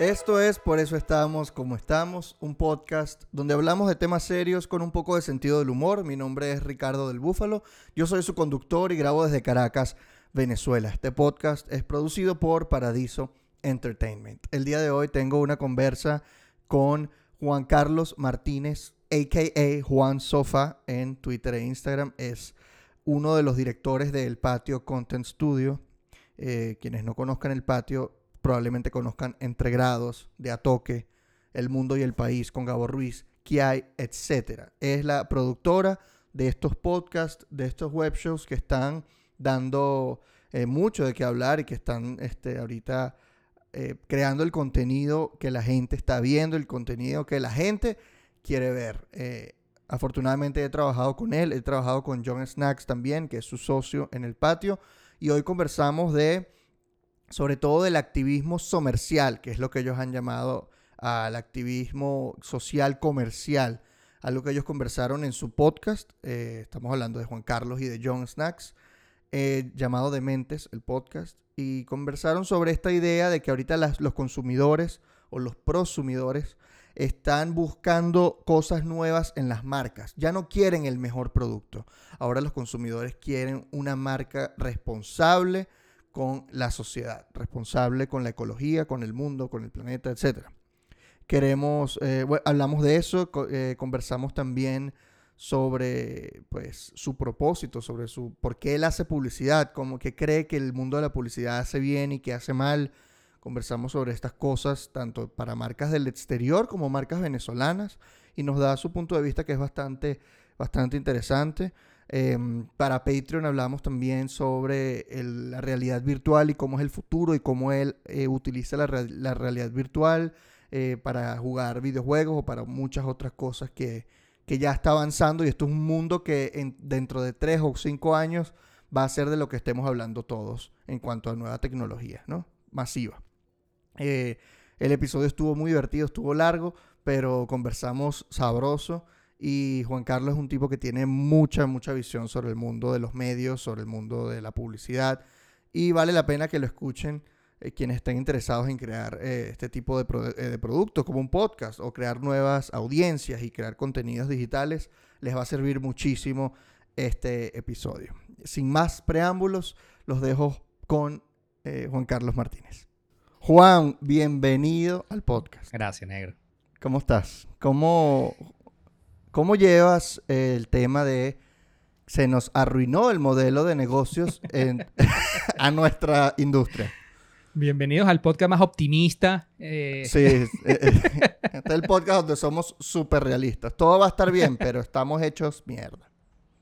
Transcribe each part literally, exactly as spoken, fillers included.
Esto es Por Eso Estamos Como Estamos, un podcast donde hablamos de temas serios con un poco de sentido del humor. Mi nombre es Ricardo del Búfalo, yo soy su conductor y grabo desde Caracas, Venezuela. Este podcast es producido por Paradiso Entertainment. El día de hoy tengo una conversa con Juan Carlos Martínez, a k a. Juan Sofa, en Twitter e Instagram. Es uno de los directores del Patio Content Studio. Eh, quienes no conozcan el Patio probablemente conozcan Entre Grados, De A Toque, El Mundo y el País con Gabo Ruiz, Kiai, etcétera. Es la productora de estos podcasts, de estos web shows que están dando eh, mucho de qué hablar y que están este, ahorita eh, creando el contenido que la gente está viendo, el contenido que la gente quiere ver. Eh, afortunadamente he trabajado con él, he trabajado con John Snacks también, que es su socio en el Patio, y hoy conversamos de sobre todo del activismo comercial, que es lo que ellos han llamado al activismo social comercial, algo que ellos conversaron en su podcast. Eh, estamos hablando de Juan Carlos y de John Snacks, eh, llamado Dementes, el podcast, y conversaron sobre esta idea de que ahorita las, los consumidores o los prosumidores están buscando cosas nuevas en las marcas. Ya no quieren el mejor producto. Ahora los consumidores quieren una marca responsable con la sociedad, responsable con la ecología, con el mundo, con el planeta, etcétera. Queremos, eh, bueno, hablamos de eso, co- eh, conversamos también sobre pues, su propósito, sobre su por qué él hace publicidad, como que cree que el mundo de la publicidad hace bien y que hace mal. Conversamos sobre estas cosas tanto para marcas del exterior como marcas venezolanas y nos da su punto de vista que es bastante, bastante interesante. Eh, para Patreon hablamos también sobre el, la realidad virtual y cómo es el futuro y cómo él eh, utiliza la, re- la realidad virtual eh, para jugar videojuegos o para muchas otras cosas que, que ya está avanzando. Y esto es un mundo que en, dentro de tres o cinco años va a ser de lo que estemos hablando todos en cuanto a nueva tecnología, ¿no? Masiva. Eh, el episodio estuvo muy divertido, estuvo largo, pero conversamos sabroso. Y Juan Carlos es un tipo que tiene mucha, mucha visión sobre el mundo de los medios, sobre el mundo de la publicidad. Y vale la pena que lo escuchen eh, quienes estén interesados en crear eh, este tipo de, pro- eh, de productos como un podcast o crear nuevas audiencias y crear contenidos digitales. Les va a servir muchísimo este episodio. Sin más preámbulos, los dejo con eh, Juan Carlos Martínez. Juan, bienvenido al podcast. Gracias, negro. ¿Cómo estás? ¿Cómo, cómo llevas el tema de se nos arruinó el modelo de negocios en, a nuestra industria? Bienvenidos al podcast más optimista. Eh... Sí, eh, eh, este es el podcast donde somos súper realistas. Todo va a estar bien, pero estamos hechos mierda.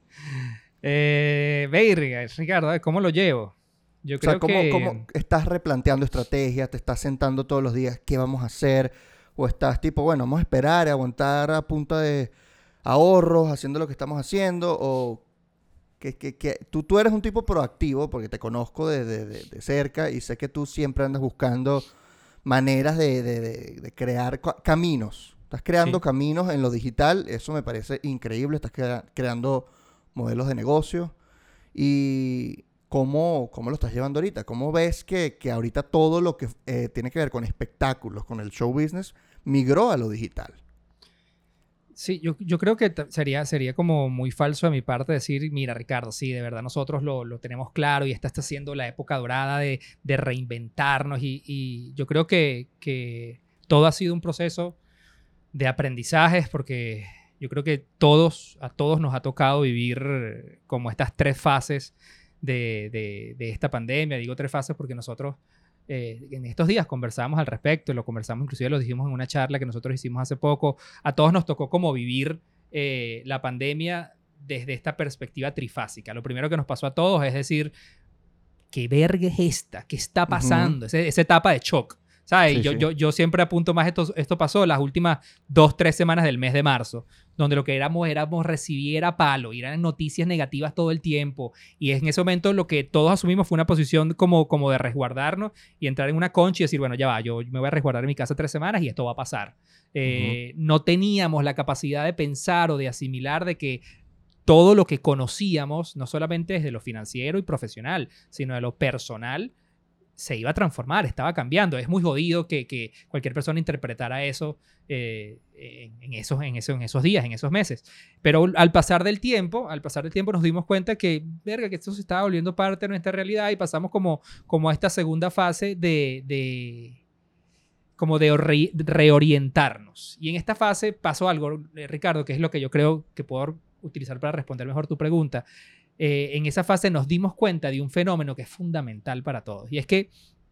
Eh, Beirga, Ricardo, ¿cómo lo llevo? Yo O sea, creo ¿cómo, que... cómo estás replanteando estrategias? ¿Te estás sentando todos los días? ¿Qué vamos a hacer? ¿O estás tipo, bueno, vamos a esperar y aguantar a punta de ahorros, haciendo lo que estamos haciendo? ¿O que, que, que tú, tú eres un tipo proactivo, porque te conozco de, de, de, de cerca y sé que tú siempre andas buscando maneras de, de, de, de crear ca- caminos? Estás creando Sí. caminos en lo digital, eso me parece increíble. Estás crea- creando modelos de negocio. Y cómo, cómo lo estás llevando ahorita. ¿Cómo ves que, que ahorita todo lo que eh, tiene que ver con espectáculos, con el show business, migró a lo digital? Sí, yo, yo creo que t- sería, sería como muy falso de mi parte decir, mira, Ricardo, sí, de verdad nosotros lo, lo tenemos claro y esta está siendo la época dorada de, de reinventarnos y, y yo creo que, que todo ha sido un proceso de aprendizajes porque yo creo que todos, a todos nos ha tocado vivir eh, como estas tres fases de, de, de esta pandemia. Digo tres fases porque nosotros eh, en estos días conversamos al respecto, lo conversamos, inclusive lo dijimos en una charla que nosotros hicimos hace poco. A todos nos tocó como vivir eh, la pandemia desde esta perspectiva trifásica. Lo primero que nos pasó a todos es decir, ¿qué verga es esta? ¿Qué está pasando? Uh-huh. Ese, esa etapa de shock. ¿Sabes? Sí, yo, sí. yo, yo siempre apunto más, esto, esto pasó las últimas dos, tres semanas del mes de marzo, donde lo que éramos, éramos recibir a palo, y eran noticias negativas todo el tiempo, y en ese momento lo que todos asumimos fue una posición como, como de resguardarnos y entrar en una concha y decir, bueno, ya va, yo me voy a resguardar en mi casa tres semanas y esto va a pasar. Eh, uh-huh. No teníamos la capacidad de pensar o de asimilar de que todo lo que conocíamos, no solamente desde lo financiero y profesional, sino de lo personal, se iba a transformar, estaba cambiando. Es muy jodido que, que cualquier persona interpretara eso eh, en, en, esos, en, esos, en esos días, en esos meses. Pero al pasar del tiempo, al pasar del tiempo nos dimos cuenta que, verga, que esto se estaba volviendo parte de nuestra realidad y pasamos como, como a esta segunda fase de... de como de re reorientarnos. Y en esta fase pasó algo, eh, Ricardo, que es lo que yo creo que puedo utilizar para responder mejor tu pregunta. Eh, en esa fase nos dimos cuenta de un fenómeno que es fundamental para todos. Y es que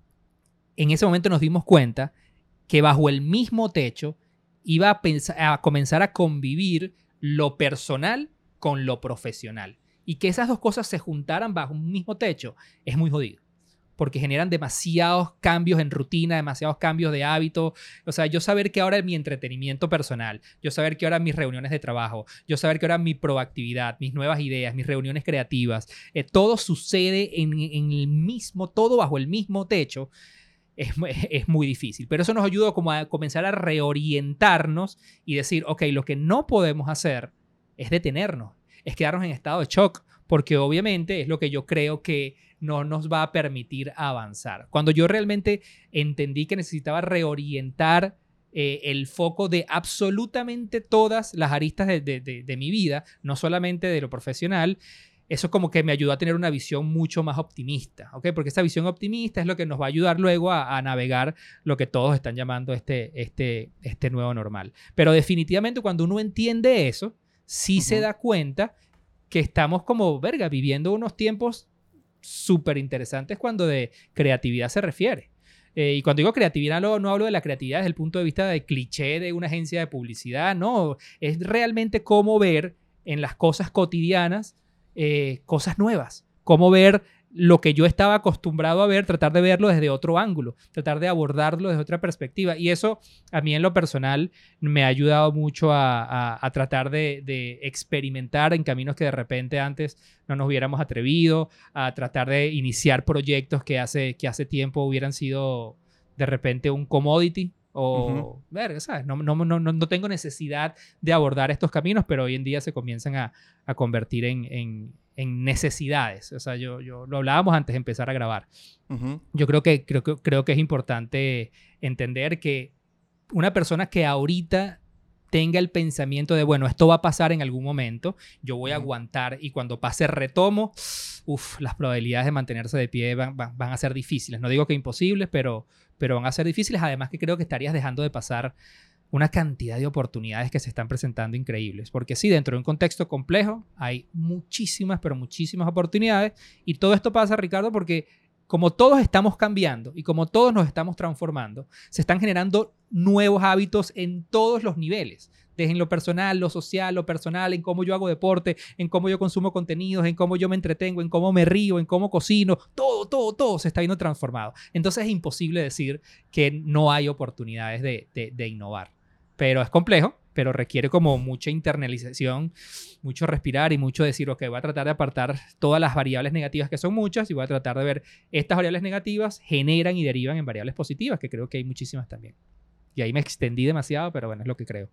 en ese momento nos dimos cuenta que bajo el mismo techo iba a, pensar, a comenzar a convivir lo personal con lo profesional. Y que esas dos cosas se juntaran bajo un mismo techo es muy jodido, porque generan demasiados cambios en rutina, demasiados cambios de hábito. O sea, yo saber que ahora mi entretenimiento personal, yo saber que ahora mis reuniones de trabajo, yo saber que ahora mi proactividad, mis nuevas ideas, mis reuniones creativas, eh, todo sucede en, en el mismo, todo bajo el mismo techo, es, es muy difícil. Pero eso nos ayuda como a comenzar a reorientarnos y decir, ok, lo que no podemos hacer es detenernos, es quedarnos en estado de shock, porque obviamente es lo que yo creo que no nos va a permitir avanzar. Cuando yo realmente entendí que necesitaba reorientar eh, el foco de absolutamente todas las aristas de, de, de, de mi vida, no solamente de lo profesional, eso como que me ayudó a tener una visión mucho más optimista, ¿ok? Porque esa visión optimista es lo que nos va a ayudar luego a, a navegar lo que todos están llamando este, este, este nuevo normal. Pero definitivamente cuando uno entiende eso, sí uh-huh. se da cuenta que estamos como, verga, viviendo unos tiempos súper interesantes cuando de creatividad se refiere. Eh, y cuando digo creatividad no, no hablo de la creatividad desde el punto de vista de cliché de una agencia de publicidad, no. Es realmente cómo ver en las cosas cotidianas eh, cosas nuevas. Cómo ver lo que yo estaba acostumbrado a ver, tratar de verlo desde otro ángulo, tratar de abordarlo desde otra perspectiva. Y eso a mí en lo personal me ha ayudado mucho a, a, a tratar de, de experimentar en caminos que de repente antes no nos hubiéramos atrevido, a tratar de iniciar proyectos que hace, que hace tiempo hubieran sido de repente un commodity. O, uh-huh. verga, ¿sabes? No, no, no, no tengo necesidad de abordar estos caminos, pero hoy en día se comienzan a, a convertir en, en, en necesidades. O sea, yo, yo lo hablábamos antes de empezar a grabar. Uh-huh. Yo creo que, creo, que, creo que es importante entender que una persona que ahorita tenga el pensamiento de, bueno, esto va a pasar en algún momento, yo voy a uh-huh. aguantar y cuando pase retomo, uf, las probabilidades de mantenerse de pie van, van, van a ser difíciles. No digo que imposibles, pero, pero van a ser difíciles. Además que creo que estarías dejando de pasar una cantidad de oportunidades que se están presentando increíbles. Porque sí, dentro de un contexto complejo hay muchísimas, pero muchísimas oportunidades. Y todo esto pasa, Ricardo, porque como todos estamos cambiando y como todos nos estamos transformando, se están generando nuevos hábitos en todos los niveles. Desde en lo personal, lo social, lo personal, en cómo yo hago deporte, en cómo yo consumo contenidos, en cómo yo me entretengo, en cómo me río, en cómo cocino. Todo, todo, todo se está viendo transformado. Entonces es imposible decir que no hay oportunidades de, de, de innovar. Pero es complejo, pero requiere como mucha internalización, mucho respirar y mucho decir, ok, voy a tratar de apartar todas las variables negativas, que son muchas, y voy a tratar de ver estas variables negativas generan y derivan en variables positivas, que creo que hay muchísimas también. Y ahí me extendí demasiado, pero bueno, es lo que creo.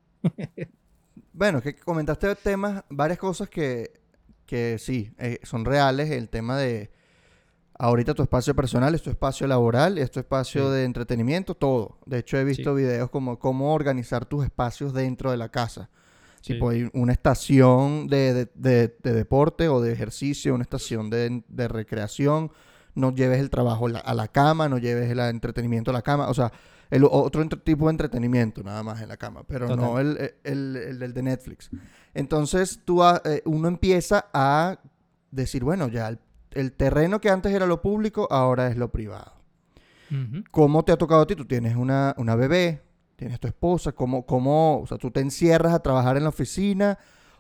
Bueno, que comentaste temas, varias cosas que, que sí, eh, son reales. El tema de ahorita tu espacio personal, es tu espacio laboral, es tu espacio sí. de entretenimiento, todo. De hecho, he visto sí. videos como cómo organizar tus espacios dentro de la casa. Sí. Tipo, hay una estación de, de, de, de deporte o de ejercicio, una estación de, de recreación. No lleves el trabajo a la cama, no lleves el entretenimiento a la cama. O sea, el otro entre, tipo de entretenimiento nada más en la cama, pero Total. no el, el, el, el de Netflix. Entonces, tú, eh, uno empieza a decir, bueno, ya el, el terreno que antes era lo público, ahora es lo privado. Uh-huh. ¿Cómo te ha tocado a ti? Tú tienes una, una bebé, tienes tu esposa, ¿cómo, cómo, o sea, tú te encierras a trabajar en la oficina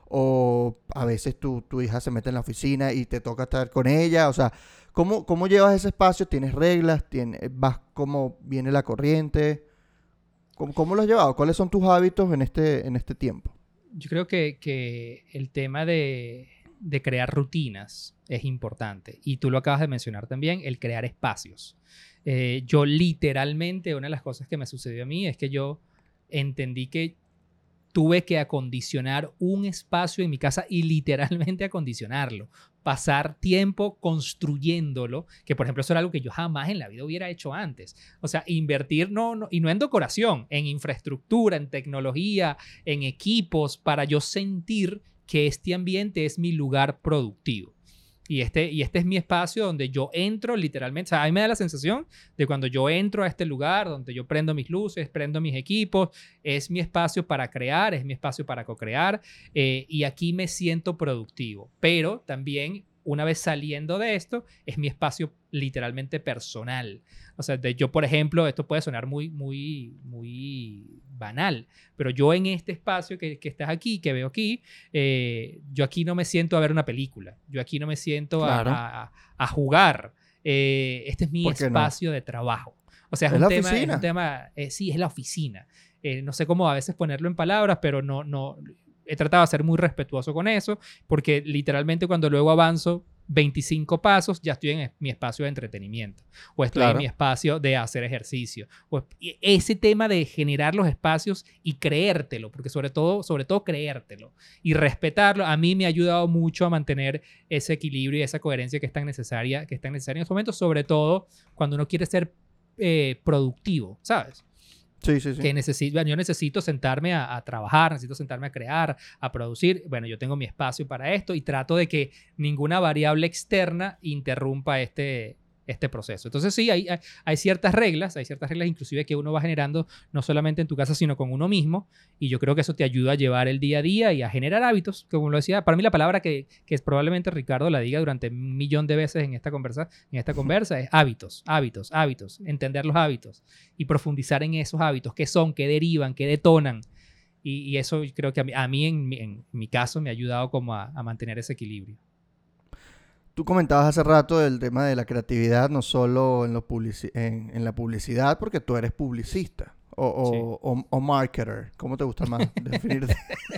o a veces tu, tu hija se mete en la oficina y te toca estar con ella? O sea, ¿cómo, cómo llevas ese espacio? ¿Tienes reglas? ¿Tienes, vas cómo viene la corriente? ¿Cómo, cómo lo has llevado? ¿Cuáles son tus hábitos en este, en este tiempo? Yo creo que, que el tema de, de crear rutinas es importante. Y tú lo acabas de mencionar también, el crear espacios. Eh, yo literalmente, una de las cosas que me sucedió a mí es que yo entendí que tuve que acondicionar un espacio en mi casa y literalmente acondicionarlo. Pasar tiempo construyéndolo, que por ejemplo eso era algo que yo jamás en la vida hubiera hecho antes. O sea, invertir, no, no, y no en decoración, en infraestructura, en tecnología, en equipos, para yo sentir que este ambiente es mi lugar productivo. Y este, y este es mi espacio donde yo entro literalmente. O sea, a mí me da la sensación de cuando yo entro a este lugar, donde yo prendo mis luces, prendo mis equipos, es mi espacio para crear, es mi espacio para co-crear, eh, y aquí me siento productivo. Pero también, una vez saliendo de esto, es mi espacio literalmente personal. O sea, de yo, por ejemplo, esto puede sonar muy, muy, muy banal, pero yo en este espacio que, que estás aquí, que veo aquí, eh, yo aquí no me siento a ver una película, yo aquí no me siento Claro. a, a, a jugar. Eh, este es mi ¿Por qué no? espacio de trabajo. O sea, es, ¿Es un, la tema, es oficina? un tema, eh, sí, es la oficina. Eh, no sé cómo a veces ponerlo en palabras, pero no, no, he tratado de ser muy respetuoso con eso, porque literalmente cuando luego avanzo veinticinco pasos, ya estoy en mi espacio de entretenimiento, o estoy Claro. en mi espacio de hacer ejercicio. O ese tema de generar los espacios y creértelo, porque sobre todo, sobre todo creértelo y respetarlo, a mí me ha ayudado mucho a mantener ese equilibrio y esa coherencia que es tan necesaria, que es tan necesaria en estos momentos, sobre todo cuando uno quiere ser eh, productivo, ¿sabes? Sí, sí, sí. Que necesito, bueno, yo necesito sentarme a, a trabajar, necesito sentarme a crear, a producir. Bueno, yo tengo mi espacio para esto y trato de que ninguna variable externa interrumpa este, este proceso. Entonces sí, hay, hay, hay ciertas reglas, hay ciertas reglas inclusive que uno va generando no solamente en tu casa, sino con uno mismo, y yo creo que eso te ayuda a llevar el día a día y a generar hábitos, como lo decía. Para mí la palabra que, que es probablemente Ricardo la diga durante un millón de veces en esta conversa, en esta conversa es hábitos, hábitos, hábitos, entender los hábitos y profundizar en esos hábitos, qué son, qué derivan, qué detonan. Y, y eso creo que a mí, a mí en, mi, en mi caso me ha ayudado como a, a mantener ese equilibrio. Tú comentabas hace rato del tema de la creatividad, no solo en, lo publici- en, en la publicidad, porque tú eres publicista o, o, Sí. o, o marketer. ¿Cómo te gusta más definirte?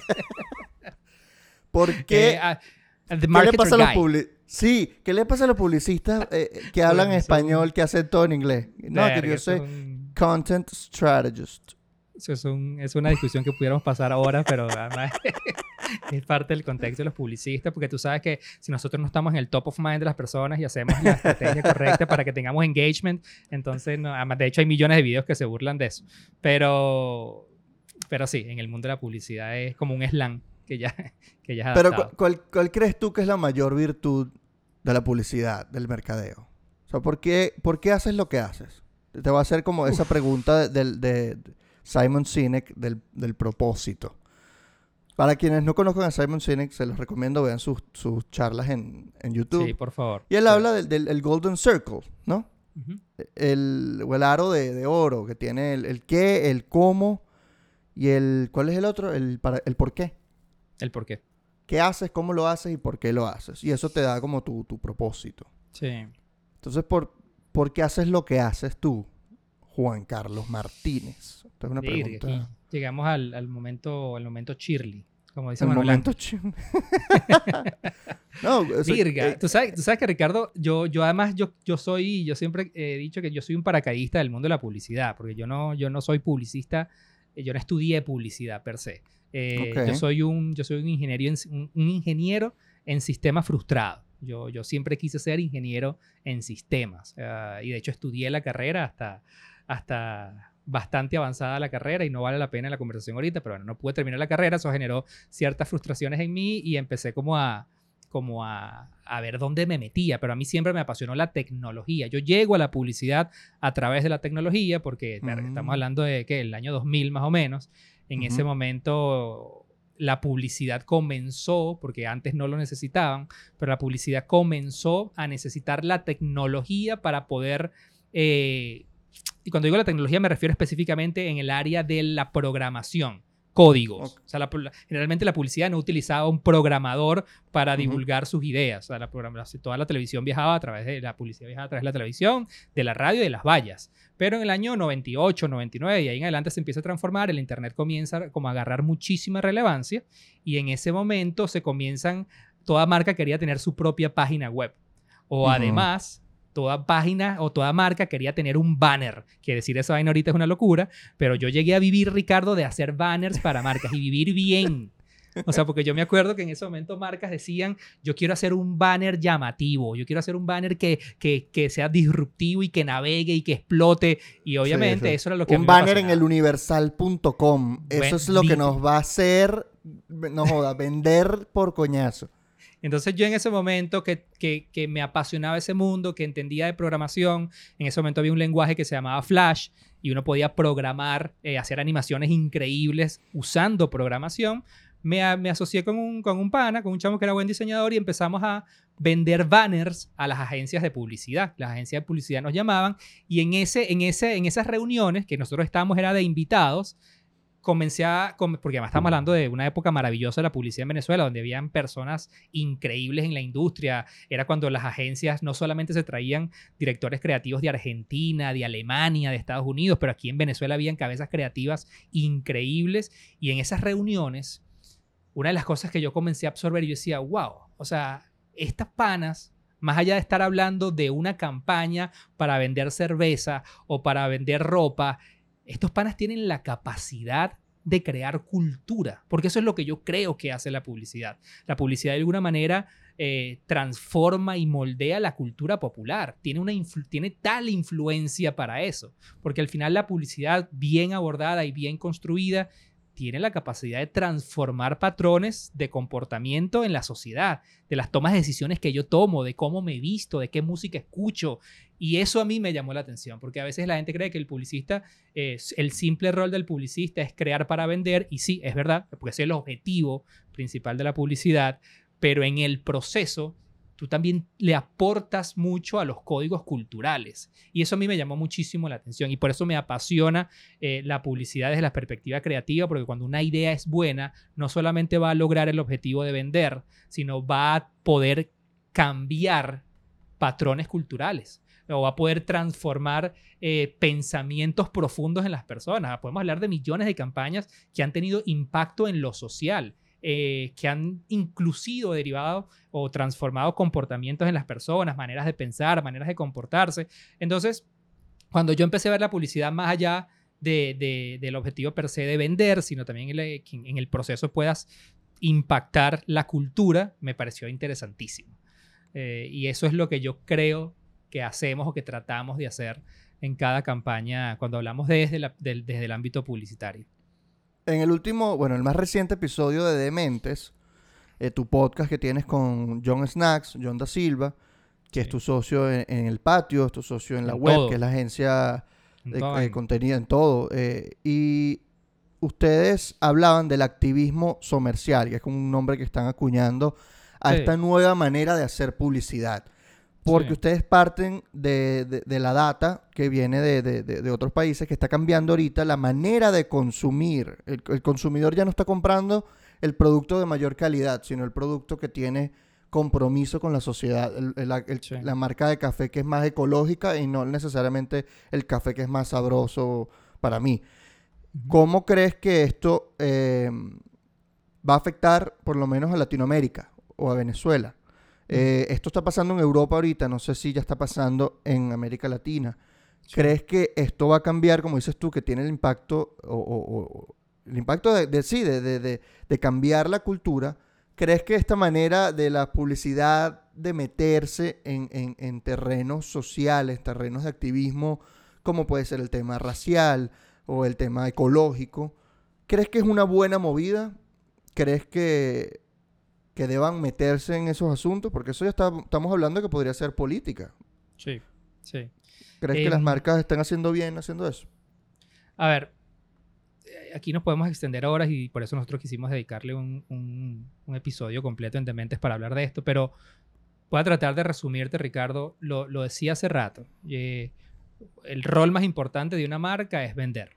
¿Por qué? Eh, uh, the ¿Qué le marketer pasa a los guy. publi- Sí, ¿qué le pasa a los publicistas eh, que hablan Bueno, son- español, que hacen todo en inglés? No, que Verga, yo eso soy es un- content strategist. Eso es, un, es una discusión que pudiéramos pasar ahora, pero además es parte del contexto de los publicistas, porque tú sabes que si nosotros no estamos en el top of mind de las personas y hacemos la estrategia correcta para que tengamos engagement, entonces, no, además, de hecho, hay millones de videos que se burlan de eso. Pero, pero sí, en el mundo de la publicidad es como un slang que ya, que ya es Pero adaptado. ¿cu- ¿cuál, cuál crees tú que es la mayor virtud de la publicidad, del mercadeo? O sea, ¿por qué, por qué haces lo que haces? Te voy a hacer como esa pregunta de, de, de Simon Sinek del, del propósito. Para quienes no conozcan a Simon Sinek, se los recomiendo, vean sus, sus charlas en, en YouTube. Sí, por favor. Y él Sí. habla del, del el Golden Circle, ¿no? Ujú. El, o el aro de, de oro, que tiene el, el qué, el cómo y el... ¿Cuál es el otro? El, para, el por qué. El por qué. ¿Qué haces, cómo lo haces y por qué lo haces? Y eso te da como tu, tu propósito. Sí. Entonces, ¿por, ¿por qué haces lo que haces tú, Juan Carlos Martínez? Esta es una Verga, pregunta. aquí llegamos al, al momento, al momento Shirley, como dice El Manuel momento Ángel. ching. No, o sea, Virga, eh, tú sabes, tú sabes que Ricardo, yo, yo además, yo, yo soy, yo siempre he dicho que yo soy un paracaidista del mundo de la publicidad, porque yo no, yo no soy publicista, eh, yo no estudié publicidad per se. Eh, Ok. Yo soy un, yo soy un ingeniero, en, un, un ingeniero en sistemas frustrado. Yo, yo siempre quise ser ingeniero en sistemas, uh, y de hecho estudié la carrera hasta, hasta bastante avanzada la carrera, y no vale la pena la conversación ahorita, pero bueno, no pude terminar la carrera, eso generó ciertas frustraciones en mí y empecé como a como a, a ver dónde me metía, pero a mí siempre me apasionó la tecnología. Yo llego a la publicidad a través de la tecnología porque Mm. verga, estamos hablando de que el año dos mil más o menos. En Ujú. ese momento la publicidad comenzó, porque antes no lo necesitaban, pero la publicidad comenzó a necesitar la tecnología para poder... Eh, y cuando digo la tecnología me refiero específicamente en el área de la programación. Códigos. Ok. O sea, la, generalmente la publicidad no utilizaba un programador para Ujú. divulgar sus ideas. O sea, la programación, toda la televisión viajaba a través de la publicidad, viajaba a través de la televisión, de la radio y de las vallas. Pero en el año noventa y ocho, noventa y nueve y ahí en adelante se empieza a transformar, el internet comienza como a agarrar muchísima relevancia y en ese momento se comienzan, toda marca quería tener su propia página web. O Ujú. además toda página o toda marca quería tener un banner. Que decir esa vaina ahorita es una locura, pero yo llegué a vivir, Ricardo, de hacer banners para marcas y vivir bien. O sea, porque yo me acuerdo que en ese momento marcas decían, yo quiero hacer un banner llamativo, yo quiero hacer un banner que, que, que sea disruptivo y que navegue y que explote. Y obviamente sí, sí. eso era lo que un banner en el universal punto com. Eso ben, es lo que nos va a hacer, no joda, vender por coñazo. Entonces yo en ese momento que, que, que me apasionaba ese mundo, que entendía de programación, en ese momento había un lenguaje que se llamaba Flash y uno podía programar, eh, hacer animaciones increíbles usando programación. Me, me asocié con un, con un pana, con un chamo que era buen diseñador y empezamos a vender banners a las agencias de publicidad. Las agencias de publicidad nos llamaban y en, ese, en, ese, en esas reuniones que nosotros estábamos era de invitados, comencé a, porque además estamos hablando de una época maravillosa de la publicidad en Venezuela, donde habían personas increíbles en la industria. Era cuando las agencias no solamente se traían directores creativos de Argentina, de Alemania, de Estados Unidos, pero aquí en Venezuela habían cabezas creativas increíbles. Y en esas reuniones, una de las cosas que yo comencé a absorber, yo decía, wow, o sea, estas panas, más allá de estar hablando de una campaña para vender cerveza o para vender ropa, estos panas tienen la capacidad de crear cultura, porque eso es lo que yo creo que hace la publicidad. La publicidad de alguna manera eh, transforma y moldea la cultura popular. Tiene, una influ- tiene tal influencia para eso, porque al final la publicidad bien abordada y bien construida tiene la capacidad de transformar patrones de comportamiento en la sociedad, de las tomas de decisiones que yo tomo, de cómo me visto, de qué música escucho. Y eso a mí me llamó la atención, porque a veces la gente cree que el publicista, eh, el simple rol del publicista es crear para vender, y sí, es verdad, porque ese es el objetivo principal de la publicidad, pero en el proceso tú también le aportas mucho a los códigos culturales. Y eso a mí me llamó muchísimo la atención. Y por eso me apasiona eh, la publicidad desde la perspectiva creativa, porque cuando una idea es buena, no solamente va a lograr el objetivo de vender, sino va a poder cambiar patrones culturales. O va a poder transformar eh, pensamientos profundos en las personas. Podemos hablar de millones de campañas que han tenido impacto en lo social. Eh, que han inclusive derivado o transformado comportamientos en las personas, maneras de pensar, maneras de comportarse. Entonces, cuando yo empecé a ver la publicidad más allá de, de, del objetivo per se de vender, sino también en el, en el proceso puedas impactar la cultura, me pareció interesantísimo. Eh, y eso es lo que yo creo que hacemos o que tratamos de hacer en cada campaña cuando hablamos desde, la, de, desde el ámbito publicitario. En el último, bueno, el más reciente episodio de Dementes, eh, tu podcast que tienes con John Snacks, John Da Silva, que sí. es tu socio en, en El Patio, es tu socio en, en la web, todo. Que es la agencia de eh, contenido en todo. Eh, y ustedes hablaban del activismo comercial, que es como un nombre que están acuñando a sí. esta nueva manera de hacer publicidad. Porque sí. ustedes parten de, de, de la data que viene de, de, de, de otros países, que está cambiando ahorita la manera de consumir. El, el consumidor ya no está comprando el producto de mayor calidad, sino el producto que tiene compromiso con la sociedad. El, el, el, sí. La marca de café que es más ecológica y no necesariamente el café que es más sabroso para mí. Uh-huh. ¿Cómo crees que esto eh, va a afectar por lo menos a Latinoamérica o a Venezuela? Eh, esto está pasando en Europa ahorita, no sé si ya está pasando en América Latina. Sí. ¿Crees que esto va a cambiar, como dices tú, que tiene el impacto, o, o, o el impacto de, de sí, de, de, de, de cambiar la cultura? ¿Crees que esta manera de la publicidad de meterse en, en, en terrenos sociales, terrenos de activismo, como puede ser el tema racial o el tema ecológico, crees que es una buena movida? ¿Crees que que deban meterse en esos asuntos? Porque eso ya está, estamos hablando de que podría ser política. Sí, sí. ¿Crees eh, que las marcas están haciendo bien haciendo eso? A ver, aquí nos podemos extender horas y por eso nosotros quisimos dedicarle un, un, un episodio completo en Dementes para hablar de esto, pero voy a tratar de resumirte, Ricardo. Lo, lo decía hace rato. Eh, el rol más importante de una marca es vender.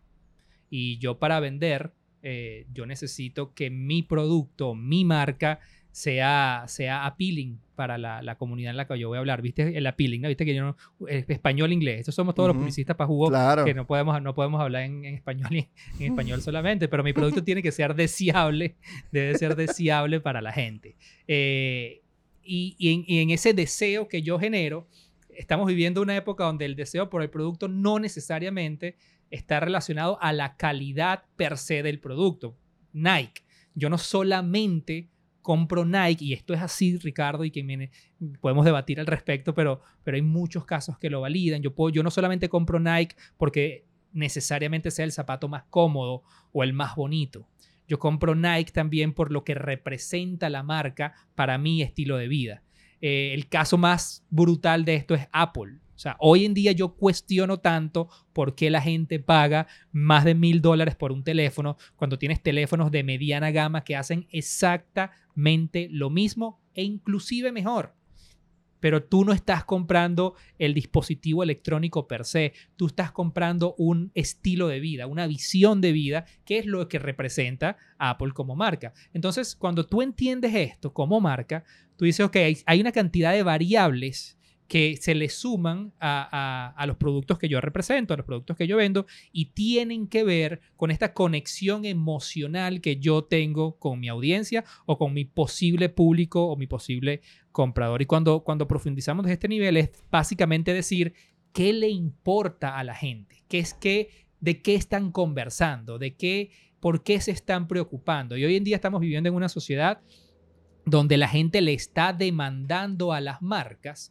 Y yo para vender, eh, yo necesito que mi producto, mi marca, sea, sea appealing para la, la comunidad en la que yo voy a hablar. ¿Viste? El appealing, ¿no? ¿Viste que yo no... Español, inglés. Estos somos todos uh-huh. los publicistas para jugo, claro. que no podemos, no podemos hablar en, en español y en español solamente, pero mi producto tiene que ser deseable, debe ser deseable para la gente. Eh, y, y, en, y en ese deseo que yo genero, estamos viviendo una época donde el deseo por el producto no necesariamente está relacionado a la calidad per se del producto. Nike. Yo no solamente compro Nike, y esto es así, Ricardo, y que viene, podemos debatir al respecto, pero, pero hay muchos casos que lo validan. Yo, puedo, yo no solamente compro Nike porque necesariamente sea el zapato más cómodo o el más bonito. Yo compro Nike también por lo que representa la marca para mi estilo de vida. Eh, el caso más brutal de esto es Apple. O sea, hoy en día yo cuestiono tanto por qué la gente paga más de mil dólares por un teléfono cuando tienes teléfonos de mediana gama que hacen exactamente lo mismo e inclusive mejor. Pero tú no estás comprando el dispositivo electrónico per se, tú estás comprando un estilo de vida, una visión de vida, que es lo que representa a Apple como marca. Entonces, cuando tú entiendes esto como marca, tú dices, ok, hay una cantidad de variables que se le suman a, a, a los productos que yo represento, a los productos que yo vendo, y tienen que ver con esta conexión emocional que yo tengo con mi audiencia o con mi posible público o mi posible comprador. Y cuando, cuando profundizamos de este nivel es básicamente decir qué le importa a la gente, qué es que, de qué están conversando, de qué, por qué se están preocupando. Y hoy en día estamos viviendo en una sociedad donde la gente le está demandando a las marcas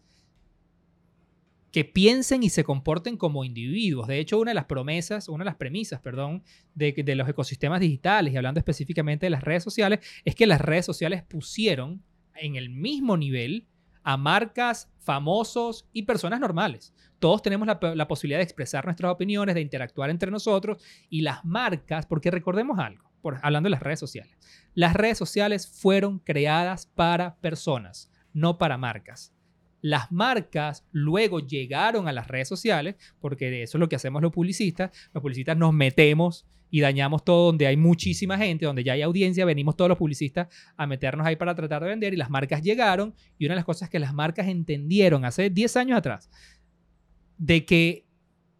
que piensen y se comporten como individuos. De hecho, una de las promesas, una de las premisas, perdón, de, de los ecosistemas digitales, y hablando específicamente de las redes sociales, es que las redes sociales pusieron en el mismo nivel a marcas, famosos y personas normales. Todos tenemos la, la posibilidad de expresar nuestras opiniones, de interactuar entre nosotros, y las marcas, porque recordemos algo, por, hablando de las redes sociales, las redes sociales fueron creadas para personas, no para marcas. Las marcas luego llegaron a las redes sociales, porque de eso es lo que hacemos los publicistas. Los publicistas nos metemos y dañamos todo donde hay muchísima gente, donde ya hay audiencia, venimos todos los publicistas a meternos ahí para tratar de vender, y las marcas llegaron, y una de las cosas que las marcas entendieron hace diez años atrás, de que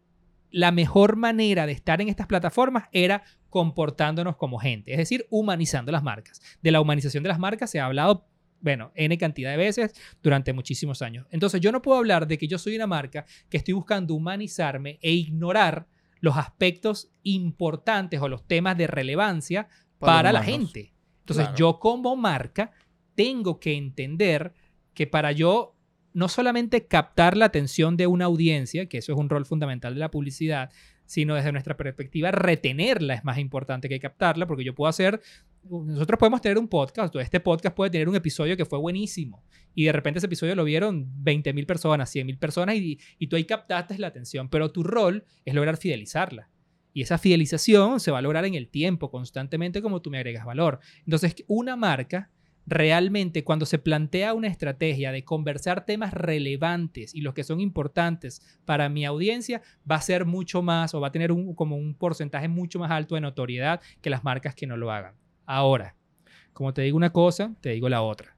la mejor manera de estar en estas plataformas era comportándonos como gente, es decir, humanizando las marcas. De la humanización de las marcas se ha hablado, bueno, N cantidad de veces durante muchísimos años. Entonces yo no puedo hablar de que yo soy una marca que estoy buscando humanizarme e ignorar los aspectos importantes o los temas de relevancia para, para la gente. Entonces claro, yo como marca tengo que entender que para yo no solamente captar la atención de una audiencia, que eso es un rol fundamental de la publicidad, sino desde nuestra perspectiva retenerla es más importante que captarla, porque yo puedo hacer, nosotros podemos tener un podcast, este podcast puede tener un episodio que fue buenísimo, y de repente ese episodio lo vieron veinte mil personas, cien mil personas, y, y tú ahí captaste la atención, pero tu rol es lograr fidelizarla. Y esa fidelización se va a lograr en el tiempo, constantemente, como tú me agregas valor. Entonces, una marca realmente, cuando se plantea una estrategia de conversar temas relevantes y los que son importantes para mi audiencia, va a ser mucho más, o va a tener un, como un porcentaje mucho más alto de notoriedad que las marcas que no lo hagan. Ahora, como te digo una cosa, te digo la otra.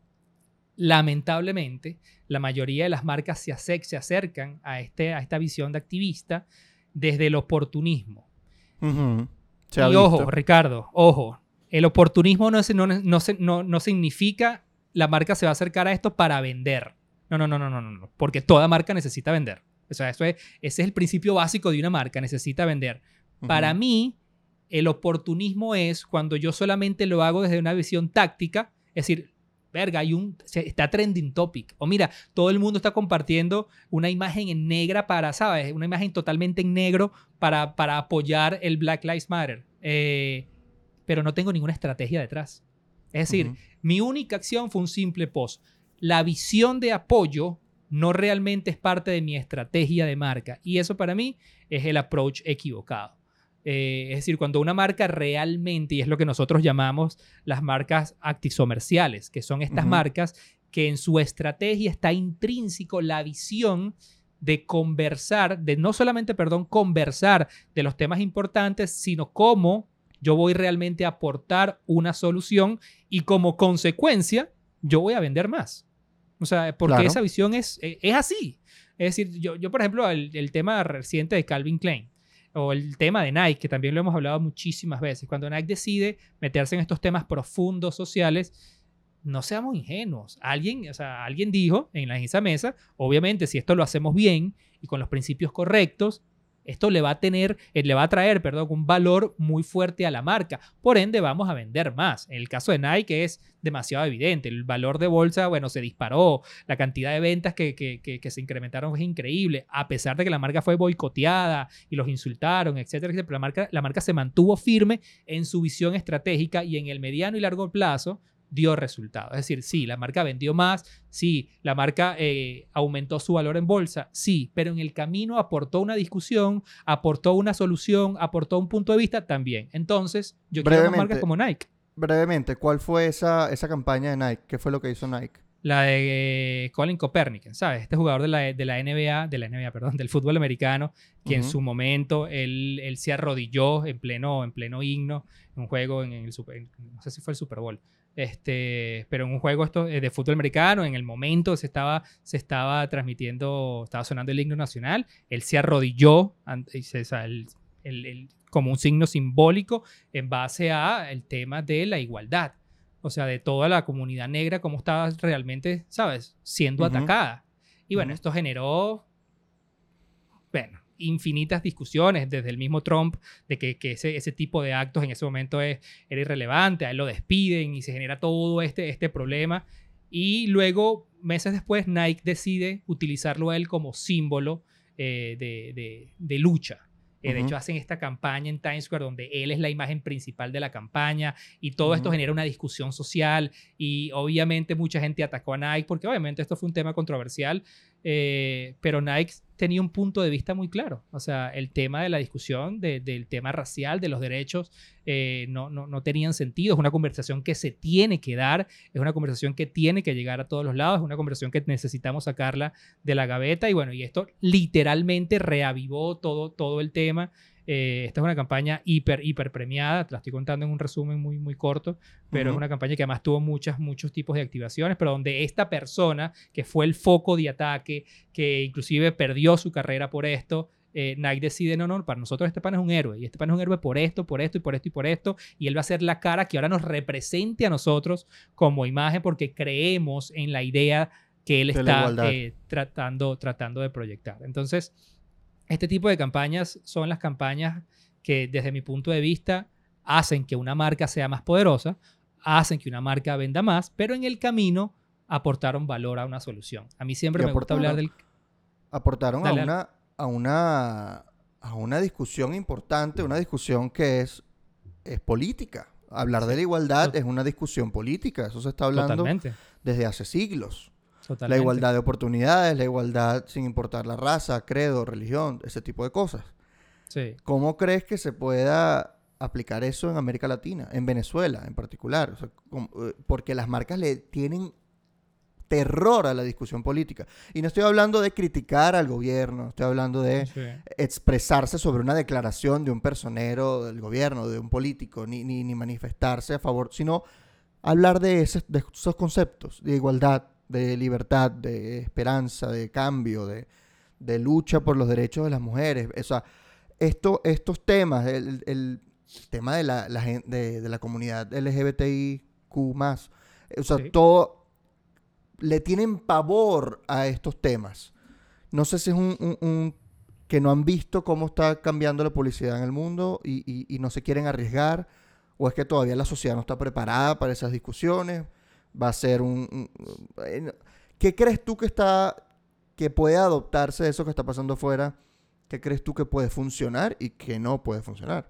Lamentablemente, la mayoría de las marcas se, acer- se acercan a, este, a esta visión de activista desde el oportunismo. Uh-huh. Y ojo, Ricardo, ojo, el oportunismo no, es, no, no, no, no significa la marca se va a acercar a esto para vender. No, no, no, no, no, no, porque toda marca necesita vender. O sea, eso es, ese es el principio básico de una marca, necesita vender. Uh-huh. Para mí, el oportunismo es cuando yo solamente lo hago desde una visión táctica, es decir, verga, hay un, está trending topic. O mira, todo el mundo está compartiendo una imagen en negra para, ¿sabes? Una imagen totalmente en negro para, para apoyar el Black Lives Matter. Eh, pero no tengo ninguna estrategia detrás. Es decir, uh-huh. mi única acción fue un simple post. La visión de apoyo no realmente es parte de mi estrategia de marca. Y eso para mí es el approach equivocado. Eh, es decir, cuando una marca realmente, y es lo que nosotros llamamos las marcas actisomerciales, que son estas uh-huh. marcas que en su estrategia está intrínseco la visión de conversar, de no solamente, perdón, conversar de los temas importantes, sino cómo yo voy realmente a aportar una solución y como consecuencia yo voy a vender más. O sea, porque claro. esa visión es, es así. Es decir, yo, yo por ejemplo, el, el tema reciente de Calvin Klein, o el tema de Nike, que también lo hemos hablado muchísimas veces. Cuando Nike decide meterse en estos temas profundos sociales, no seamos ingenuos. Alguien, o sea, alguien dijo en, la, en esa mesa, obviamente, si esto lo hacemos bien y con los principios correctos, esto le va a tener, eh, le va a traer, perdón, un valor muy fuerte a la marca. Por ende, vamos a vender más. En el caso de Nike es demasiado evidente. El valor de bolsa, bueno, se disparó. La cantidad de ventas que, que, que, que se incrementaron es increíble. A pesar de que la marca fue boicoteada y los insultaron, etcétera, etcétera. Pero la marca, la marca se mantuvo firme en su visión estratégica y en el mediano y largo plazo dio resultados. Es decir, sí, la marca vendió más, sí, la marca eh, aumentó su valor en bolsa, sí, pero en el camino aportó una discusión, aportó una solución, aportó un punto de vista también. Entonces, yo quiero más marcas como Nike. Brevemente, ¿cuál fue esa, esa campaña de Nike? ¿Qué fue lo que hizo Nike? La de eh, Colin Kaepernick, ¿sabes? Este jugador de la, de la N B A, de la N B A, perdón, del fútbol americano, que uh-huh. en su momento él, él se arrodilló en pleno, en pleno himno, en un juego, en, en el Super, en, no sé si fue el Super Bowl, este, pero en un juego esto, de fútbol americano, en el momento se estaba, se estaba transmitiendo, estaba sonando el himno nacional, él se arrodilló, ante, o sea, el, el, el, como un signo simbólico en base a el tema de la igualdad. O sea, de toda la comunidad negra, cómo estaba realmente, ¿sabes?, siendo uh-huh. atacada. Y bueno, uh-huh. esto generó, bueno, infinitas discusiones, desde el mismo Trump, de que, que ese, ese tipo de actos en ese momento es, era irrelevante, a él lo despiden y se genera todo este, este problema. Y luego, meses después, Nike decide utilizarlo a él como símbolo eh, de, de, de lucha. Eh, de uh-huh. hecho, hacen esta campaña en Times Square donde él es la imagen principal de la campaña y todo uh-huh. esto genera una discusión social y obviamente mucha gente atacó a Nike porque obviamente esto fue un tema controversial, eh, pero Nike tenía un punto de vista muy claro. O sea, el tema de la discusión, de, del tema racial, de los derechos, eh, no, no, no tenían sentido. Es una conversación que se tiene que dar, es una conversación que tiene que llegar a todos los lados, es una conversación que necesitamos sacarla de la gaveta y bueno, y esto literalmente reavivó todo, todo el tema. Eh, esta es una campaña hiper, hiper premiada, te la estoy contando en un resumen muy, muy corto, pero uh-huh. es una campaña que además tuvo muchas, muchos tipos de activaciones, pero donde esta persona que fue el foco de ataque, que inclusive perdió su carrera por esto, eh, Nike decide, no, no, para nosotros este pan es un héroe, y este pan es un héroe por esto, por esto y por esto y por esto, y él va a ser la cara que ahora nos represente a nosotros como imagen porque creemos en la idea que él de está eh, tratando, tratando de proyectar. Entonces, este tipo de campañas son las campañas que, desde mi punto de vista, hacen que una marca sea más poderosa, hacen que una marca venda más, pero en el camino aportaron valor a una solución. A mí siempre me gusta hablar del... Aportaron a una, a, una, a una discusión importante, una discusión que es, es política. Hablar sí. de la igualdad Tot- es una discusión política. Eso se está hablando Totalmente. desde hace siglos. Totalmente. La igualdad de oportunidades, la igualdad sin importar la raza, credo, religión, ese tipo de cosas. Sí. ¿Cómo crees que se pueda aplicar eso en América Latina, en Venezuela en particular? O sea, porque las marcas le tienen terror a la discusión política. Y no estoy hablando de criticar al gobierno, estoy hablando de sí. expresarse sobre una declaración de un personero del gobierno, de un político, ni, ni, ni manifestarse a favor, sino hablar de, ese, de esos conceptos, de igualdad, de libertad, de esperanza, de cambio, de, de lucha por los derechos de las mujeres. O sea, esto, estos temas, el, el tema de la, la, de, de la comunidad L G B T I Q más, o sea, sí. todo, le tienen pavor a estos temas. No sé si es un, un, un que no han visto cómo está cambiando la publicidad en el mundo y, y, y no se quieren arriesgar, o es que todavía la sociedad no está preparada para esas discusiones. Va a ser un, un, un... ¿Qué crees tú que está... que puede adoptarse de eso que está pasando afuera? ¿Qué crees tú que puede funcionar y que no puede funcionar?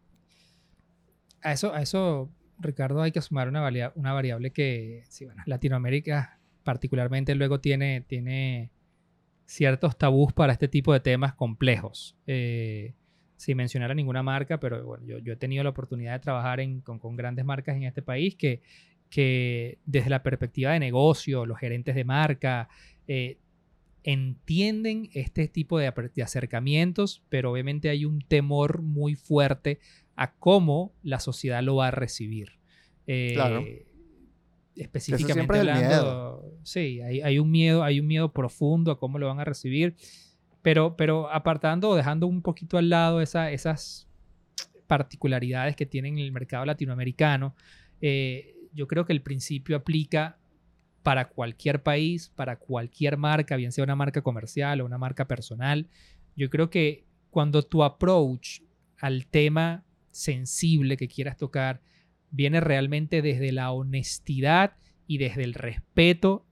A eso, a eso Ricardo, hay que sumar una, varia, una variable que, sí, bueno, Latinoamérica particularmente luego tiene, tiene ciertos tabús para este tipo de temas complejos. Eh, sin mencionar a ninguna marca, pero bueno, yo, yo he tenido la oportunidad de trabajar en, con, con grandes marcas en este país que que desde la perspectiva de negocio, los gerentes de marca eh, entienden este tipo de, de acercamientos, pero obviamente hay un temor muy fuerte a cómo la sociedad lo va a recibir. Eh, claro. Específicamente hablando, sí, hay, hay un miedo, hay un miedo profundo a cómo lo van a recibir, pero, pero apartando o dejando un poquito al lado esa, esas particularidades que tienen el mercado latinoamericano, eh, yo creo que el principio aplica para cualquier país, para cualquier marca, bien sea una marca comercial o una marca personal. Yo creo que cuando tu approach al tema sensible que quieras tocar viene realmente desde la honestidad y desde el respeto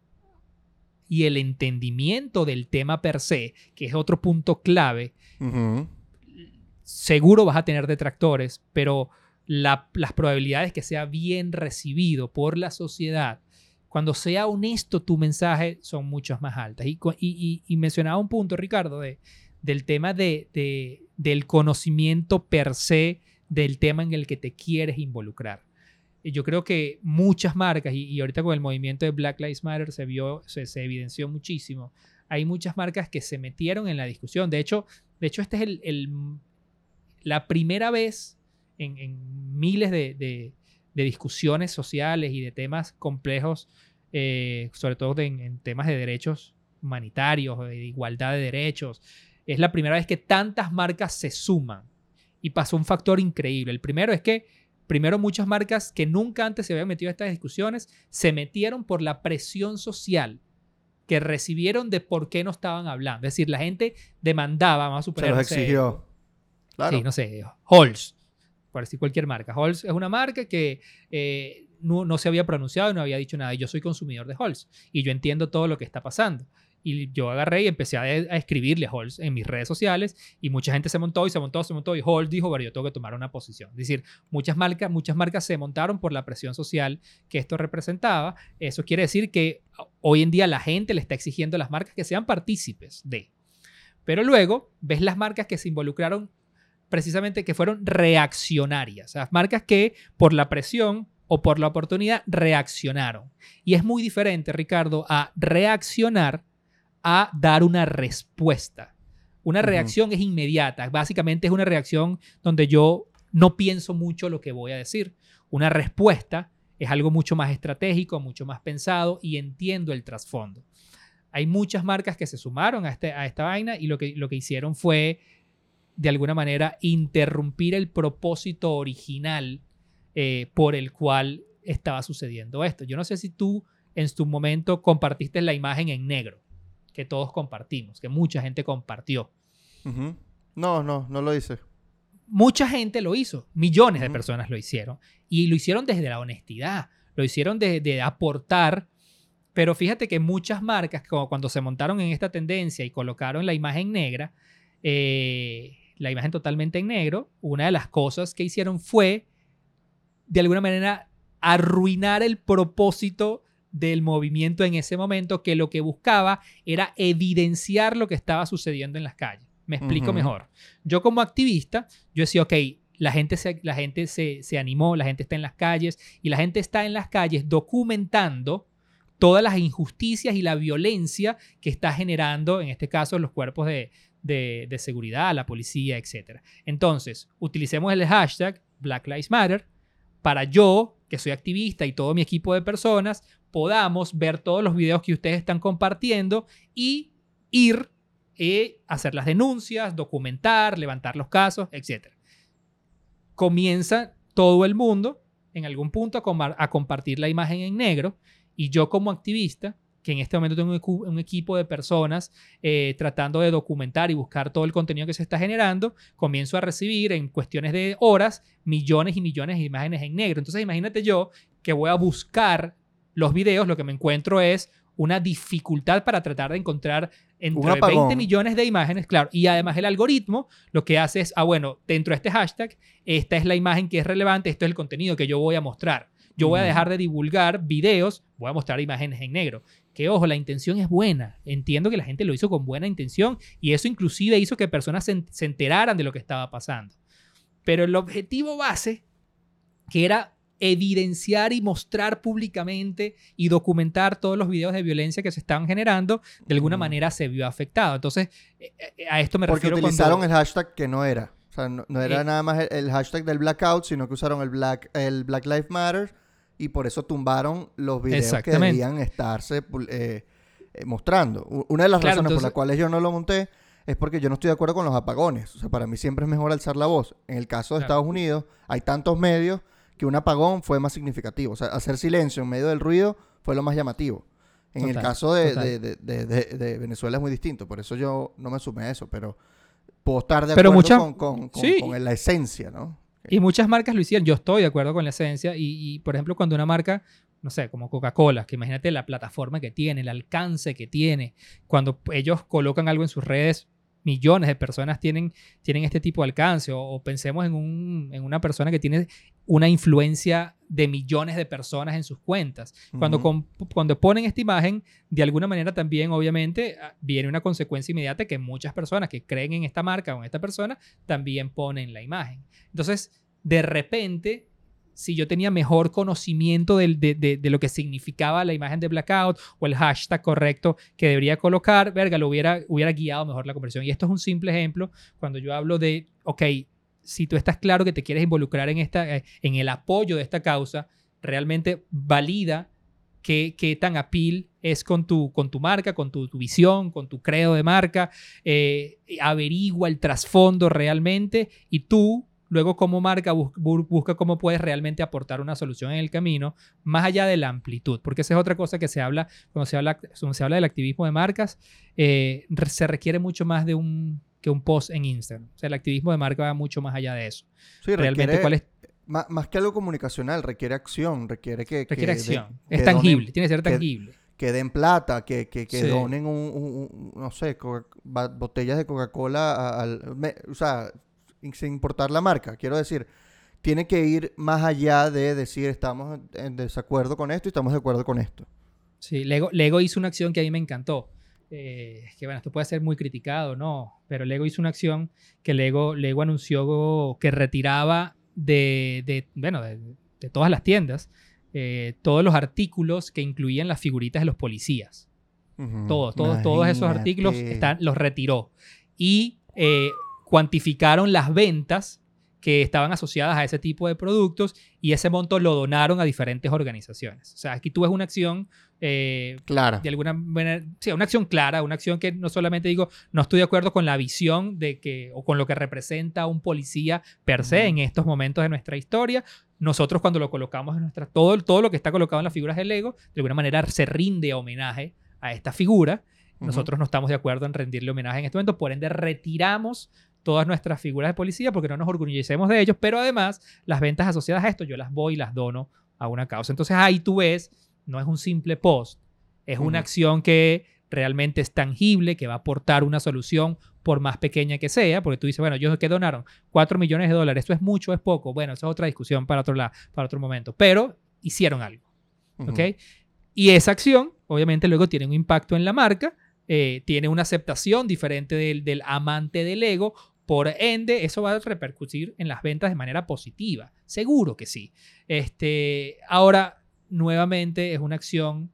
y el entendimiento del tema per se, que es otro punto clave, Uh-huh. seguro vas a tener detractores, pero la, las probabilidades que sea bien recibido por la sociedad, cuando sea honesto tu mensaje, son muchas más altas. Y, y, y mencionaba un punto, Ricardo, de, del tema de, de, del conocimiento per se del tema en el que te quieres involucrar. Yo creo que muchas marcas, y, y ahorita con el movimiento de Black Lives Matter se vio, se, se evidenció muchísimo, hay muchas marcas que se metieron en la discusión. De hecho, de hecho esta es el, el, la primera vez en, en miles de, de, de discusiones sociales y de temas complejos, eh, sobre todo de, en, en temas de derechos humanitarios, de igualdad de derechos. Es la primera vez que tantas marcas se suman y pasó un factor increíble. El primero es que Primero, muchas marcas que nunca antes se habían metido en estas discusiones se metieron por la presión social que recibieron de por qué no estaban hablando. Es decir, la gente demandaba, vamos a suponer, Se los no sé, exigió. Claro. Sí, no sé, Halls, por decir cualquier marca. Halls es una marca que eh, no, no se había pronunciado y no había dicho nada. Y yo soy consumidor de Halls y yo entiendo todo lo que está pasando. Y yo agarré y empecé a, a escribirle a Halls en mis redes sociales y mucha gente se montó y se montó, se montó y Halls dijo, bueno, yo tengo que tomar una posición. Es decir, muchas marcas, muchas marcas se montaron por la presión social que esto representaba. Eso quiere decir que hoy en día la gente le está exigiendo a las marcas que sean partícipes de. Pero luego ves las marcas que se involucraron precisamente, que fueron reaccionarias. Las marcas que por la presión o por la oportunidad reaccionaron. Y es muy diferente, Ricardo, a reaccionar a dar una respuesta. Una reacción uh-huh. es inmediata. Básicamente es una reacción donde yo no pienso mucho lo que voy a decir. Una respuesta es algo mucho más estratégico, mucho más pensado y entiendo el trasfondo. Hay muchas marcas que se sumaron a, este, a esta vaina y lo que, lo que hicieron fue, de alguna manera, interrumpir el propósito original eh, por el cual estaba sucediendo esto. Yo no sé si tú en tu momento compartiste la imagen en negro que todos compartimos, que mucha gente compartió. Uh-huh. No, no, no lo hice. Mucha gente lo hizo, millones uh-huh. de personas lo hicieron y lo hicieron desde la honestidad, lo hicieron de, de aportar, pero fíjate que muchas marcas, como cuando se montaron en esta tendencia y colocaron la imagen negra, eh, la imagen totalmente en negro, una de las cosas que hicieron fue, de alguna manera, arruinar el propósito del movimiento en ese momento, que lo que buscaba era evidenciar lo que estaba sucediendo en las calles. Me explico uh-huh. mejor. Yo como activista, yo decía, ok, la gente, se, la gente se, se animó, la gente está en las calles y la gente está en las calles documentando todas las injusticias y la violencia que está generando, en este caso, los cuerpos de, de, de seguridad, la policía, etcétera. Entonces, utilicemos el hashtag Black Lives Matter para yo, que soy activista y todo mi equipo de personas, podamos ver todos los videos que ustedes están compartiendo y ir eh, a hacer las denuncias, documentar, levantar los casos, etcétera. Comienza todo el mundo en algún punto a, com- a compartir la imagen en negro y yo como activista, que en este momento tengo un, equ- un equipo de personas eh, tratando de documentar y buscar todo el contenido que se está generando, comienzo a recibir en cuestiones de horas millones y millones de imágenes en negro. Entonces imagínate yo que voy a buscar los videos, lo que me encuentro es una dificultad para tratar de encontrar entre veinte millones de imágenes, claro, y además el algoritmo lo que hace es, ah, bueno, dentro de este hashtag, esta es la imagen que es relevante, esto es el contenido que yo voy a mostrar. Yo voy a dejar de divulgar videos, voy a mostrar imágenes en negro. Que, ojo, la intención es buena. Entiendo que la gente lo hizo con buena intención y eso inclusive hizo que personas se, se enteraran de lo que estaba pasando. Pero el objetivo base, que era evidenciar y mostrar públicamente y documentar todos los videos de violencia que se estaban generando, de alguna uh-huh. manera se vio afectado. Entonces, a esto me Porque refiero. Porque utilizaron cuando... el hashtag que no era. O sea, no, no era eh, nada más el, el hashtag del blackout, sino que usaron el Black, el Black Lives Matter y por eso tumbaron los videos que debían estarse eh, eh, mostrando. Una de las claro, razones entonces... por las cuales yo no lo monté es porque yo no estoy de acuerdo con los apagones. O sea, para mí siempre es mejor alzar la voz. En el caso de claro. Estados Unidos, hay tantos medios que un apagón fue más significativo. O sea, hacer silencio en medio del ruido fue lo más llamativo. En Total, el caso de, total. de, de, de, de, de Venezuela es muy distinto, por eso yo no me sumé a eso, pero puedo estar de Pero acuerdo muchas, con, con, con, sí, con la esencia, ¿no? y muchas marcas lo hicieron. Yo estoy de acuerdo con la esencia. Y, y, por ejemplo, cuando una marca, no sé, como Coca-Cola, que imagínate la plataforma que tiene, el alcance que tiene, cuando ellos colocan algo en sus redes, millones de personas tienen, tienen este tipo de alcance. O, o pensemos en, un, en una persona que tiene una influencia de millones de personas en sus cuentas. Cuando, Uh-huh. con, cuando ponen esta imagen, de alguna manera también, obviamente, viene una consecuencia inmediata que muchas personas que creen en esta marca o en esta persona también ponen la imagen. Entonces, de repente, si yo tenía mejor conocimiento de, de, de, de lo que significaba la imagen de Blackout o el hashtag correcto que debería colocar, verga, lo hubiera, hubiera guiado mejor la conversión. Y esto es un simple ejemplo cuando yo hablo de, ok, si tú estás claro que te quieres involucrar en, esta, en el apoyo de esta causa, realmente valida qué, qué tan appeal es con tu, con tu marca, con tu, tu visión, con tu credo de marca, eh, averigua el trasfondo realmente y tú, luego como marca, bus, busca cómo puedes realmente aportar una solución en el camino, más allá de la amplitud, porque esa es otra cosa que se habla cuando se habla, cuando se habla del activismo de marcas, eh, se requiere mucho más de un, que un post en Instagram. O sea, el activismo de marca va mucho más allá de eso. Sí, Realmente, requiere, ¿cuál es? Más, más que algo comunicacional, requiere acción, requiere que, Requiere que, de, acción. que Es tangible, donen, tiene que ser que, tangible. que den plata, que, que, que Sí. donen un, un, un, no sé, Coca, botellas de Coca-Cola al, me, o sea, sin importar la marca, quiero decir, tiene que ir más allá de decir estamos en desacuerdo con esto y estamos de acuerdo con esto. Sí, Lego, Lego hizo una acción que a mí me encantó. Eh, que bueno, esto puede ser muy criticado, ¿no? Pero Lego hizo una acción que Lego, Lego anunció que retiraba de, de bueno, de, de todas las tiendas eh, todos los artículos que incluían las figuritas de los policías. Uh-huh. Todos, todos, todos esos artículos están, los retiró. Y eh, cuantificaron las ventas que estaban asociadas a ese tipo de productos y ese monto lo donaron a diferentes organizaciones. O sea, aquí tú ves una acción eh, clara. De alguna manera, sí, una acción clara, una acción que no solamente digo, no estoy de acuerdo con la visión de que, o con lo que representa un policía per se uh-huh. en estos momentos de nuestra historia. Nosotros cuando lo colocamos en nuestra, todo, todo lo que está colocado en las figuras de Lego, de alguna manera se rinde homenaje a esta figura. Uh-huh. Nosotros no estamos de acuerdo en rendirle homenaje en este momento, por ende retiramos todas nuestras figuras de policía porque no nos orgullecemos de ellos, pero además las ventas asociadas a esto yo las voy y las dono a una causa. Entonces ahí tú ves, no es un simple post, es uh-huh. una acción que realmente es tangible, que va a aportar una solución por más pequeña que sea, porque tú dices, bueno, ellos que donaron cuatro millones de dólares, ¿esto es mucho o es poco? Bueno, esa es otra discusión para otro, lado, para otro momento, pero hicieron algo, uh-huh. ¿ok? Y esa acción, obviamente, luego tiene un impacto en la marca, eh, tiene una aceptación diferente del, del amante del Lego. Por ende, eso va a repercutir en las ventas de manera positiva. Seguro que sí. Este, ahora, nuevamente, es una acción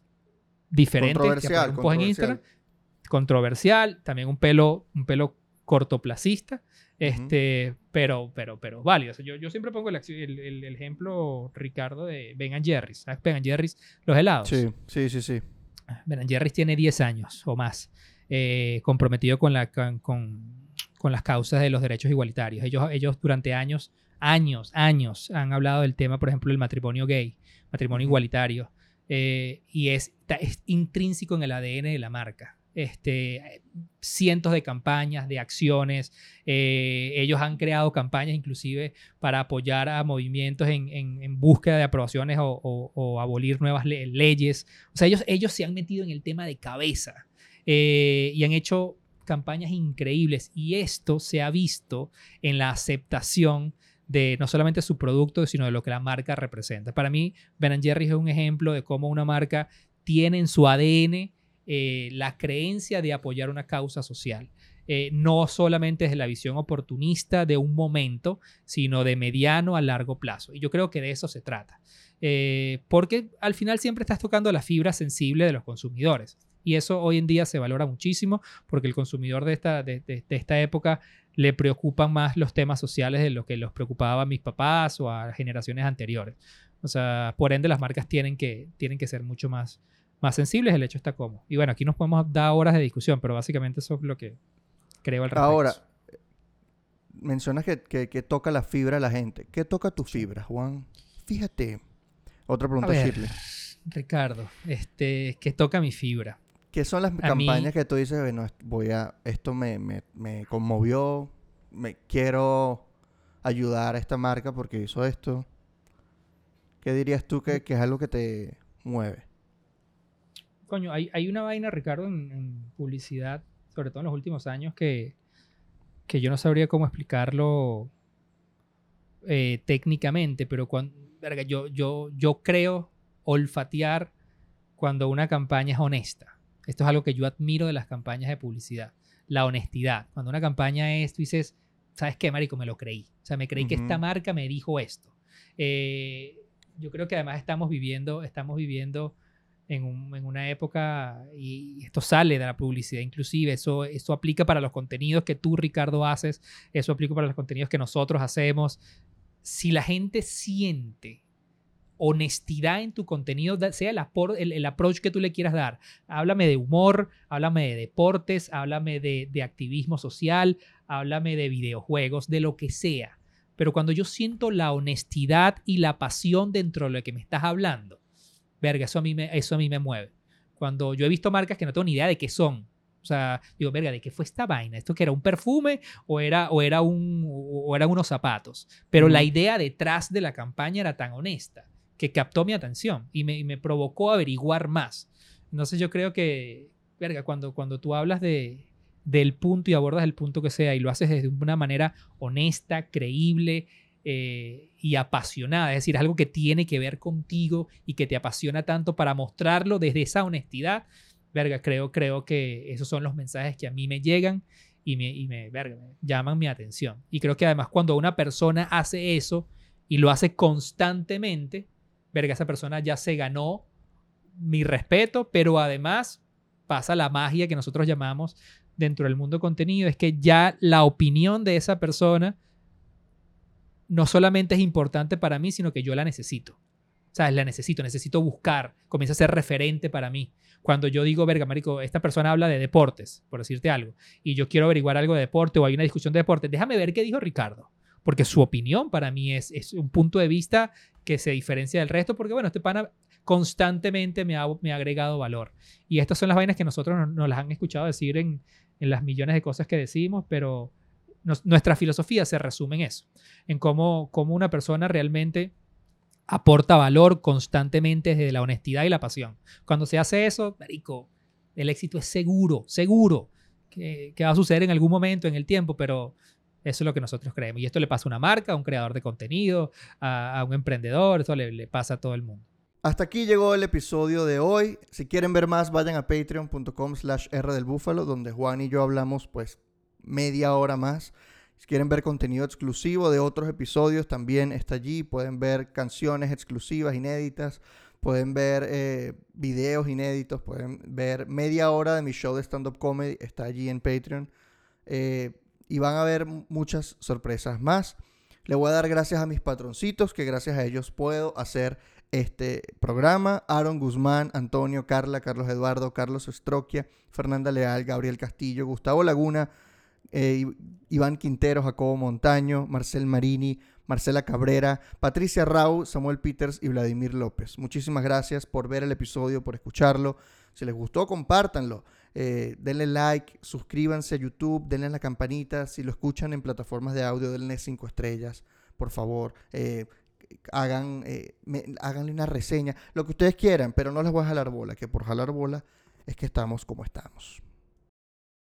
diferente. Controversial. Que un controversial. En Instagram. Controversial. También un pelo, un pelo cortoplacista. Este, uh-huh. pero, pero, pero válido. O sea, yo, yo siempre pongo el, el, el, el ejemplo, Ricardo, de Ben and Jerry's. ¿Sabes Ben and Jerry's? Los helados. Sí, sí, sí, sí. Ben and Jerry's tiene diez años o más eh, comprometido con la... Con, con, con las causas de los derechos igualitarios. Ellos, ellos durante años, años, años han hablado del tema, por ejemplo, del matrimonio gay, matrimonio uh-huh. igualitario, eh, y es, es intrínseco en el A D N de la marca. Este, cientos de campañas, de acciones, eh, ellos han creado campañas inclusive para apoyar a movimientos en, en, en búsqueda de aprobaciones o, o, o abolir nuevas le- leyes. O sea, ellos, ellos se han metido en el tema de cabeza eh, y han hecho campañas increíbles y esto se ha visto en la aceptación de no solamente su producto, sino de lo que la marca representa. Para mí, Ben and Jerry's es un ejemplo de cómo una marca tiene en su A D N eh, la creencia de apoyar una causa social. Eh, no solamente desde la visión oportunista de un momento, sino de mediano a largo plazo. Y yo creo que de eso se trata. Eh, porque al final siempre estás tocando la fibra sensible de los consumidores. Y eso hoy en día se valora muchísimo porque el consumidor de esta, de, de, de esta época le preocupan más los temas sociales de lo que los preocupaba a mis papás o a generaciones anteriores. O sea, por ende las marcas tienen que, tienen que ser mucho más, más sensibles. El hecho está como. Y bueno, aquí nos podemos dar horas de discusión, pero básicamente eso es lo que creo al respecto. Ahora, mencionas que, que, que toca la fibra de la gente. ¿Qué toca tu fibra, Juan? Fíjate. Otra A pregunta, ver, Shirley. Ricardo, este, ¿qué toca mi fibra? ¿Qué son las A campañas mí, que tú dices, bueno, est- voy a, esto me, me, me conmovió, me quiero ayudar a esta marca porque hizo esto? ¿Qué dirías tú que, que es algo que te mueve? coño, hay, hay una vaina, Ricardo, en, en publicidad, sobre todo en los últimos años, que, que yo no sabría cómo explicarlo eh, técnicamente, pero cuando, verga, yo, yo, yo creo olfatear cuando una campaña es honesta. Esto es algo que yo admiro de las campañas de publicidad. La honestidad. Cuando una campaña es, tú dices, ¿sabes qué, marico? Me lo creí. O sea, me creí que esta Ujú. marca me dijo esto. Eh, yo creo que además estamos viviendo, estamos viviendo en, un- en una época, y esto sale de la publicidad inclusive, eso, eso aplica para los contenidos que tú, Ricardo, haces, eso aplica para los contenidos que nosotros hacemos. Si la gente siente honestidad en tu contenido, sea el, apor, el, el approach que tú le quieras dar. Háblame de humor, háblame de deportes, háblame de, de activismo social, háblame de videojuegos, de lo que sea. Pero cuando yo siento la honestidad y la pasión dentro de lo que me estás hablando, verga, eso a mí me, eso a mí me mueve. Cuando yo he visto marcas que no tengo ni idea de qué son. O sea, digo, verga, ¿de qué fue esta vaina? ¿Esto que era un perfume o era, o era un, o eran unos zapatos? Pero la Ujú. idea detrás de la campaña era tan honesta que captó mi atención y me, y me provocó averiguar más. Entonces yo creo que, verga, cuando, cuando tú hablas de, del punto y abordas el punto que sea y lo haces de una manera honesta, creíble eh, y apasionada, es decir, algo que tiene que ver contigo y que te apasiona tanto para mostrarlo desde esa honestidad, verga, creo, creo que esos son los mensajes que a mí me llegan y me, y me, verga, me llaman mi atención. Y creo que además cuando una persona hace eso y lo hace constantemente, verga, esa persona ya se ganó mi respeto, pero además pasa la magia que nosotros llamamos dentro del mundo contenido, es que ya la opinión de esa persona no solamente es importante para mí, sino que yo la necesito. ¿Sabes? La necesito, necesito buscar, comienza a ser referente para mí. Cuando yo digo, verga, marico, esta persona habla de deportes, por decirte algo, y yo quiero averiguar algo de deporte o hay una discusión de deporte, déjame ver qué dijo Ricardo, porque su opinión para mí es, es un punto de vista que se diferencia del resto, porque bueno, este pana constantemente me ha, me ha agregado valor. Y estas son las vainas que nosotros nos, nos las han escuchado decir en, en las millones de cosas que decimos, pero nos, nuestra filosofía se resume en eso, en cómo, cómo una persona realmente aporta valor constantemente desde la honestidad y la pasión. Cuando se hace eso, marico, el éxito es seguro, seguro, que, que va a suceder en algún momento en el tiempo, pero eso es lo que nosotros creemos. Y esto le pasa a una marca, a un creador de contenido, a, a un emprendedor, eso le, le pasa a todo el mundo. Hasta aquí llegó el episodio de hoy. Si quieren ver más, vayan a patreon.com slash R del Búfalo, donde Juan y yo hablamos pues media hora más. Si quieren ver contenido exclusivo de otros episodios, también está allí. Pueden ver canciones exclusivas, inéditas. Pueden ver eh, videos inéditos. Pueden ver media hora de mi show de stand-up comedy. Está allí en Patreon. Eh, y van a ver muchas sorpresas más. Le voy a dar gracias a mis patroncitos, que gracias a ellos puedo hacer este programa. Aaron Guzmán, Antonio, Carla, Carlos Eduardo, Carlos Estroquia, Fernanda Leal, Gabriel Castillo, Gustavo Laguna, eh, Iván Quintero, Jacobo Montaño, Marcel Marini, Marcela Cabrera, Patricia Rau, Samuel Peters y Vladimir López. Muchísimas gracias por ver el episodio, por escucharlo. Si les gustó, compártanlo. Eh, denle like, suscríbanse a YouTube, denle a la campanita. Si lo escuchan en plataformas de audio, denle cinco estrellas, por favor. Eh, hagan, eh, me, háganle una reseña, lo que ustedes quieran, pero no les voy a jalar bola, que por jalar bola es que estamos como estamos.